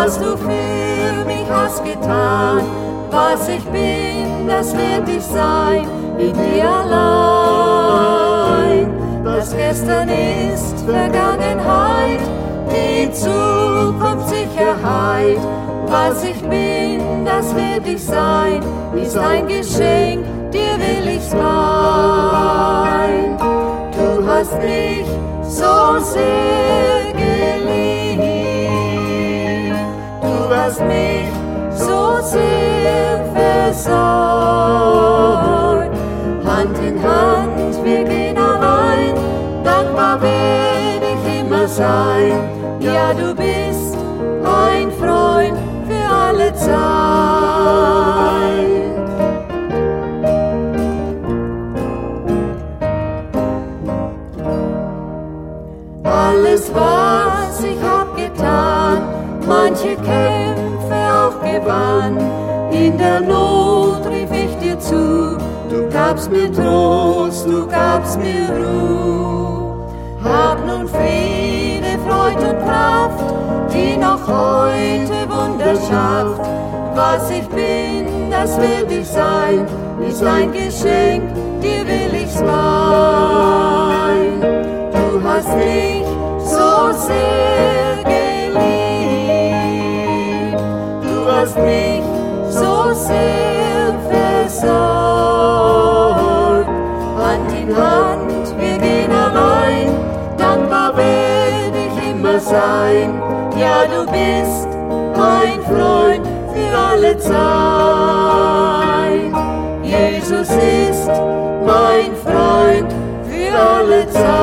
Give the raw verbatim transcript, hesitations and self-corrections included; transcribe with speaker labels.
Speaker 1: was du für mich hast getan. Was ich bin, das wird ich sein, in dir allein. Das Gestern ist Vergangenheit, die Zukunft Sicherheit. Was ich bin, das wird ich sein, ist ein Geschenk, dir will ich's mein. Du hast mich so sehr geliebt, du hast mich so sehr versorgt. Hand in Hand, wir gehen allein, dankbar werde ich immer sein. Ja, du bist ein Freund für alle Zeit. Alles, was ich hab getan, manche Kämpfe auch gewann, in der Not rief ich dir zu, du gabst mir Trost, du gabst mir Ruhe. Hab nun Friede, Freude und Kraft, die noch heute Wunder schafft. Was ich bin, das will ich sein, ist ein Geschenk, dir will ich's mein. Du hast mich so sehr geliebt, du hast mich so sehr versorgt. Hand in Hand, wir gehen allein, dankbar werde ich immer sein. Ja, du bist ein Freund für alle Zeit. Jesus ist mein Freund für alle Zeit.